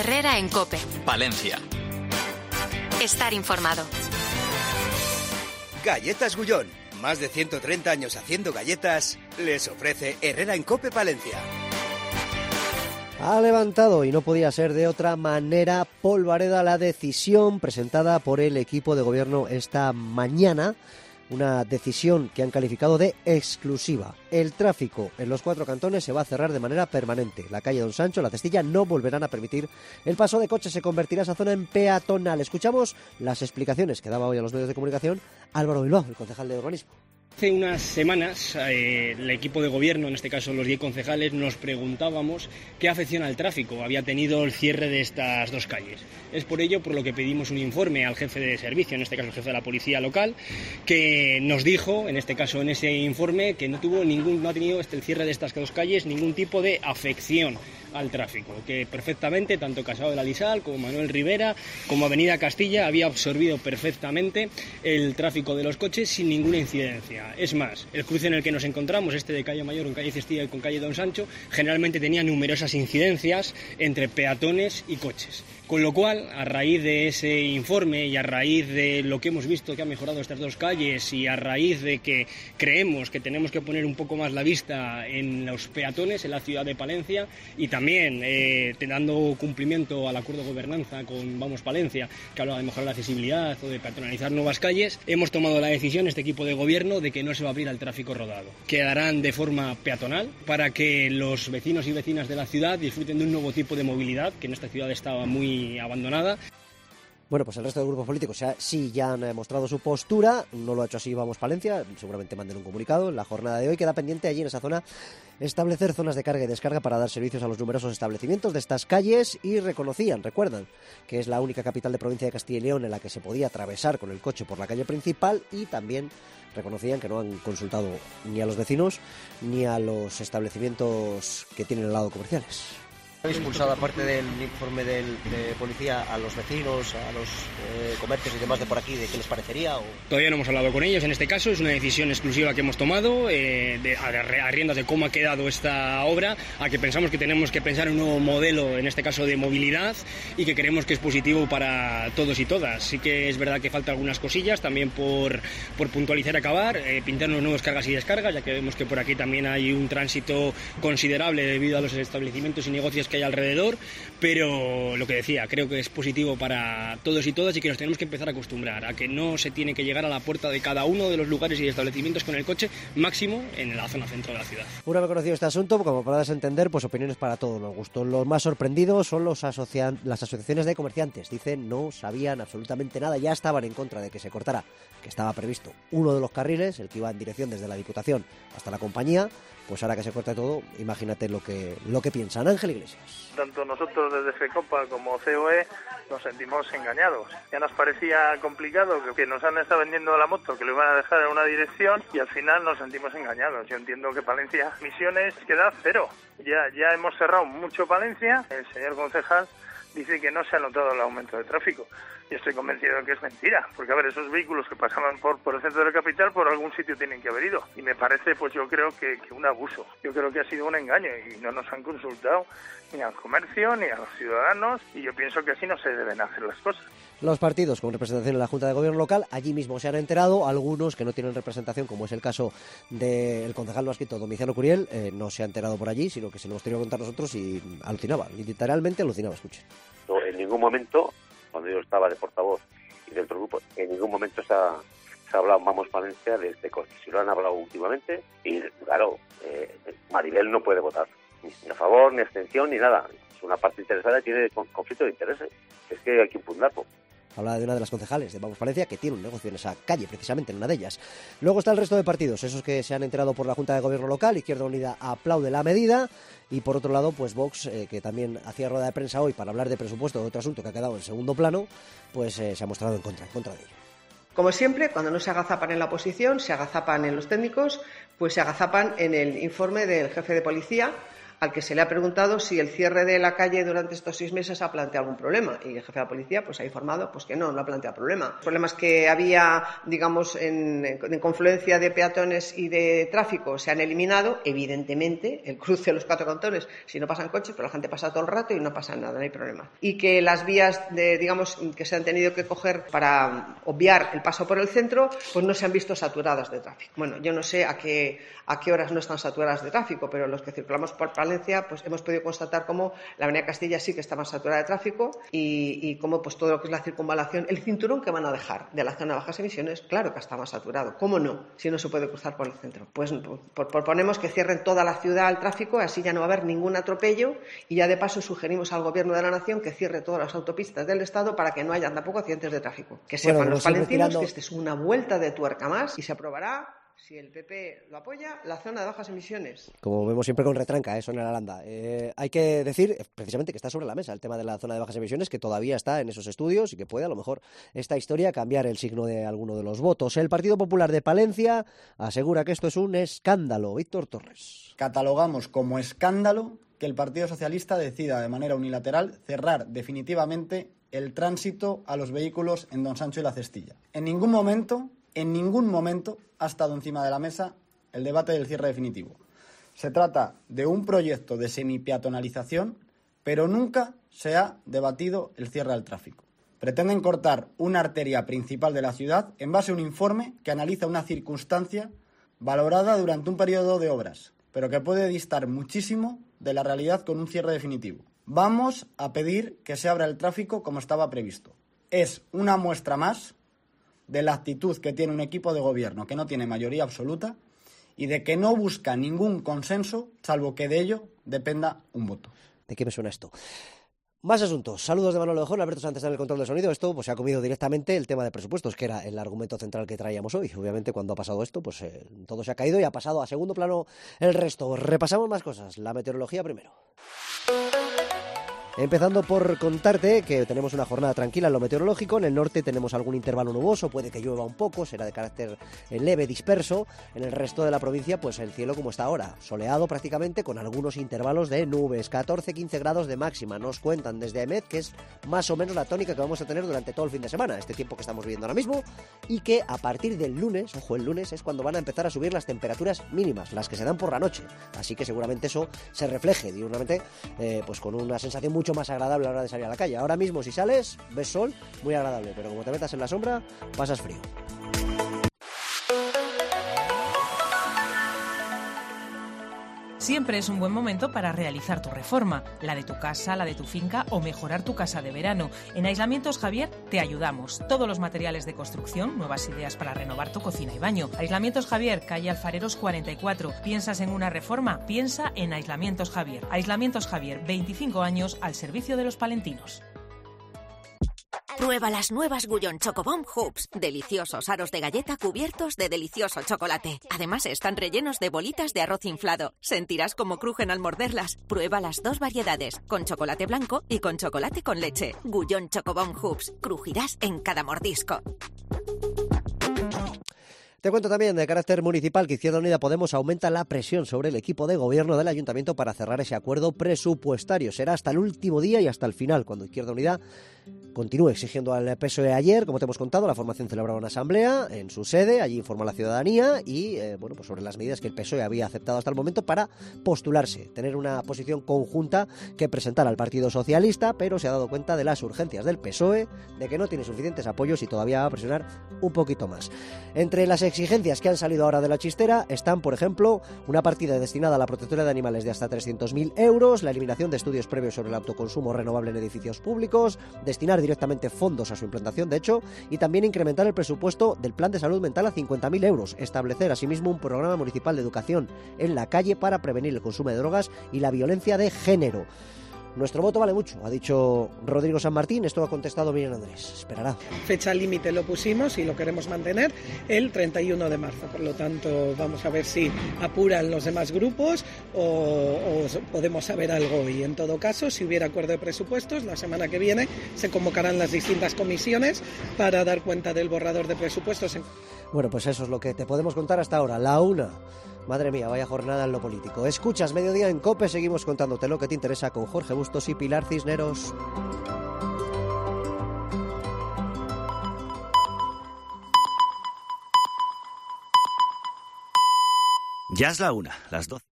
Herrera en COPE. Palencia. Estar informado. Galletas Gullón. Más de 130 años haciendo galletas, les ofrece Herrera en COPE Palencia. Ha levantado, y no podía ser de otra manera, Polvareda la decisión presentada por el equipo de gobierno esta mañana. Una decisión que han calificado de exclusiva. El tráfico en los 4 cantones se va a cerrar de manera permanente. La calle Don Sancho, la Cestilla, no volverán a permitir el paso de coches. Se convertirá esa zona en peatonal. Escuchamos las explicaciones que daba hoy a los medios de comunicación Álvaro Bilbao, el concejal de urbanismo. Hace unas semanas el equipo de gobierno, en este caso los 10 concejales, nos preguntábamos qué afección al tráfico había tenido el cierre de estas 2 calles. Es por ello por lo que pedimos un informe al jefe de servicio, en este caso el jefe de la policía local, que nos dijo, en este caso en ese informe, que no ha tenido el cierre de estas 2 calles ningún tipo de afección al tráfico, que perfectamente tanto Casado de la Lisal como Manuel Rivera como Avenida Castilla había absorbido perfectamente el tráfico de los coches sin ninguna incidencia. Es más, el cruce en el que nos encontramos, este de calle Mayor con calle Cestilla y con calle Don Sancho, generalmente tenía numerosas incidencias entre peatones y coches. Con lo cual, a raíz de ese informe y a raíz de lo que hemos visto que ha mejorado estas 2 calles y a raíz de que creemos que tenemos que poner un poco más la vista en los peatones en la ciudad de Palencia y también dando cumplimiento al acuerdo de gobernanza con Vamos Palencia, que habla de mejorar la accesibilidad o de peatonalizar nuevas calles, hemos tomado la decisión, este equipo de gobierno, de que no se va a abrir al tráfico rodado. Quedarán de forma peatonal para que los vecinos y vecinas de la ciudad disfruten de un nuevo tipo de movilidad que en esta ciudad estaba muy abandonada. Bueno, pues el resto de grupos políticos sí ya han mostrado su postura. No lo ha hecho así Vamos Palencia, seguramente manden un comunicado. En la jornada de hoy queda pendiente allí en esa zona establecer zonas de carga y descarga para dar servicios a los numerosos establecimientos de estas calles, y recuerdan que es la única capital de provincia de Castilla y León en la que se podía atravesar con el coche por la calle principal, y también reconocían que no han consultado ni a los vecinos ni a los establecimientos que tienen al lado comerciales. ¿Habéis impulsado, aparte del informe de policía, a los vecinos, a los comercios y demás de por aquí, de qué les parecería? Todavía no hemos hablado con ellos, en este caso es una decisión exclusiva que hemos tomado a riendas de cómo ha quedado esta obra, a que pensamos que tenemos que pensar en un nuevo modelo, en este caso de movilidad, y que creemos que es positivo para todos y todas. Sí que es verdad que faltan algunas cosillas, también por puntualizar y acabar, pintar unos nuevos cargas y descargas, ya que vemos que por aquí también hay un tránsito considerable debido a los establecimientos y negocios que hay alrededor, pero lo que decía, creo que es positivo para todos y todas y que nos tenemos que empezar a acostumbrar a que no se tiene que llegar a la puerta de cada uno de los lugares y establecimientos con el coche, máximo en la zona centro de la ciudad. Una vez conocido este asunto, como podrás entender, pues opiniones para todos los gustos. Los más sorprendidos son las asociaciones de comerciantes. Dicen no sabían absolutamente nada, ya estaban en contra de que se cortara, que estaba previsto uno de los carriles, el que iba en dirección desde la Diputación hasta la compañía. Pues ahora que se corta todo, imagínate lo que piensan. Ángel Iglesias. Tanto nosotros desde FECOPA como COE nos sentimos engañados. Ya nos parecía complicado que nos han estado vendiendo la moto, que lo iban a dejar en una dirección, y al final nos sentimos engañados. Yo entiendo que Palencia, Misiones, queda 0. Ya hemos cerrado mucho Palencia. El señor concejal dice que no se ha notado el aumento de tráfico. Y estoy convencido de que es mentira, porque a ver, esos vehículos que pasaban por el centro de la capital, por algún sitio tienen que haber ido. Y me parece, pues yo creo que un abuso. Yo creo que ha sido un engaño y no nos han consultado ni al comercio ni a los ciudadanos, y yo pienso que así no se deben hacer las cosas. Los partidos con representación en la Junta de Gobierno local allí mismo se han enterado, algunos que no tienen representación, como es el caso del concejal vasquito Domiciano Curiel, no se ha enterado por allí, sino que se lo hemos tenido que contar nosotros y alucinaba, literalmente alucinaba, escuchen. En ningún momento, cuando yo estaba de portavoz y del otro grupo, en ningún momento se ha hablado Vamos Palencia de este coche. Si lo han hablado últimamente, y claro, Maribel no puede votar, ni a favor, ni abstención, ni nada. Es una parte interesada y tiene conflicto de intereses. Es que hay que impugnarlo. Habla de una de las concejales de Vamos Palencia que tiene un negocio en esa calle, precisamente en una de ellas. Luego está el resto de partidos, esos que se han enterado por la Junta de Gobierno local. Izquierda Unida aplaude la medida, y por otro lado, pues Vox, que también hacía rueda de prensa hoy para hablar de presupuesto, de otro asunto que ha quedado en segundo plano, pues se ha mostrado en contra de ello. Como siempre, cuando no se agazapan en la oposición, se agazapan en los técnicos, pues se agazapan en el informe del jefe de policía, al que se le ha preguntado si el cierre de la calle durante estos 6 meses ha planteado algún problema, y el jefe de la policía pues ha informado pues que no ha planteado problema. Los problemas que había, digamos, en confluencia de peatones y de tráfico se han eliminado. Evidentemente, el cruce de los 4 cantones, si no pasan coches, pero la gente pasa todo el rato y no pasa nada, no hay problema. Y que las vías digamos, que se han tenido que coger para obviar el paso por el centro, pues no se han visto saturadas de tráfico. Bueno, yo no sé a qué horas no están saturadas de tráfico, pero los que circulamos por Palencia pues hemos podido constatar cómo la avenida Castilla sí que está más saturada de tráfico y cómo pues todo lo que es la circunvalación, el cinturón que van a dejar de la zona de bajas emisiones, claro que está más saturado. ¿Cómo no? Si no se puede cruzar por el centro. Pues proponemos que cierren toda la ciudad al tráfico, así ya no va a haber ningún atropello, y ya de paso sugerimos al Gobierno de la Nación que cierre todas las autopistas del Estado para que no haya tampoco accidentes de tráfico. Que sepan los palentinos que esta es una vuelta de tuerca más y se aprobará, si el PP lo apoya, la zona de bajas emisiones. Como vemos siempre con retranca, eso en Aranda. Hay que decir precisamente que está sobre la mesa el tema de la zona de bajas emisiones, que todavía está en esos estudios y que puede a lo mejor esta historia cambiar el signo de alguno de los votos. El Partido Popular de Palencia asegura que esto es un escándalo. Víctor Torres. Catalogamos como escándalo que el Partido Socialista decida de manera unilateral cerrar definitivamente el tránsito a los vehículos en Don Sancho y La Cestilla. En ningún momento ha estado encima de la mesa el debate del cierre definitivo. Se trata de un proyecto de semipeatonalización, pero nunca se ha debatido el cierre al tráfico. Pretenden cortar una arteria principal de la ciudad en base a un informe que analiza una circunstancia valorada durante un periodo de obras, pero que puede distar muchísimo de la realidad con un cierre definitivo. Vamos a pedir que se abra el tráfico como estaba previsto. Es una muestra más de la actitud que tiene un equipo de gobierno que no tiene mayoría absoluta y de que no busca ningún consenso, salvo que de ello dependa un voto. ¿De qué me suena esto? Más asuntos. Saludos de Manolo Lejón, Alberto Sánchez en el control de sonido. Esto pues se ha comido directamente el tema de presupuestos, que era el argumento central que traíamos hoy. Obviamente cuando ha pasado esto, pues todo se ha caído y ha pasado a segundo plano el resto. Repasamos más cosas. La meteorología primero. Empezando por contarte que tenemos una jornada tranquila en lo meteorológico. En el norte tenemos algún intervalo nuboso, puede que llueva un poco, será de carácter leve, disperso. En el resto de la provincia, pues el cielo como está ahora, soleado prácticamente con algunos intervalos de nubes, 14-15 grados de máxima. Nos cuentan desde Emet que es más o menos la tónica que vamos a tener durante todo el fin de semana, este tiempo que estamos viviendo ahora mismo, y que a partir del lunes, ojo, el lunes es cuando van a empezar a subir las temperaturas mínimas, las que se dan por la noche. Así que seguramente eso se refleje diurnamente, pues con una sensación mucho más agradable a la hora de salir a la calle. Ahora mismo si sales, ves sol, muy agradable, pero como te metas en la sombra, pasas frío. Siempre es un buen momento para realizar tu reforma, la de tu casa, la de tu finca o mejorar tu casa de verano. En Aislamientos Javier te ayudamos. Todos los materiales de construcción, nuevas ideas para renovar tu cocina y baño. Aislamientos Javier, calle Alfareros 44. ¿Piensas en una reforma? Piensa en Aislamientos Javier. Aislamientos Javier, 25 años al servicio de los palentinos. Prueba las nuevas Gullón Chocobomb Hoops. Deliciosos aros de galleta cubiertos de delicioso chocolate. Además están rellenos de bolitas de arroz inflado. Sentirás cómo crujen al morderlas. Prueba las 2 variedades, con chocolate blanco y con chocolate con leche. Gullón Chocobomb Hoops. Crujirás en cada mordisco. Te cuento también de carácter municipal que Izquierda Unida Podemos aumenta la presión sobre el equipo de gobierno del ayuntamiento para cerrar ese acuerdo presupuestario. Será hasta el último día y hasta el final, cuando Izquierda Unida continúe exigiendo al PSOE. Ayer, como te hemos contado, la formación celebraba una asamblea en su sede, allí informó a la ciudadanía y pues sobre las medidas que el PSOE había aceptado hasta el momento para postularse, tener una posición conjunta que presentar al Partido Socialista, pero se ha dado cuenta de las urgencias del PSOE, de que no tiene suficientes apoyos y todavía va a presionar un poquito más. Entre las exigencias que han salido ahora de la chistera están, por ejemplo, una partida destinada a la protección de animales de hasta 300.000 euros, la eliminación de estudios previos sobre el autoconsumo renovable en edificios públicos, destinar directamente fondos a su implantación, de hecho, y también incrementar el presupuesto del plan de salud mental a 50.000 euros, establecer asimismo un programa municipal de educación en la calle para prevenir el consumo de drogas y la violencia de género. Nuestro voto vale mucho, ha dicho Rodrigo San Martín, esto ha contestado Miriam Andrés, esperará. Fecha límite lo pusimos y lo queremos mantener el 31 de marzo, por lo tanto vamos a ver si apuran los demás grupos o podemos saber algo, y en todo caso, si hubiera acuerdo de presupuestos, la semana que viene se convocarán las distintas comisiones para dar cuenta del borrador de presupuestos. Bueno, pues eso es lo que te podemos contar hasta ahora, la 1 Madre mía, vaya jornada en lo político. Escuchas Mediodía en COPE, seguimos contándote lo que te interesa con Jorge Bustos y Pilar Cisneros. Ya es la 1, las 12.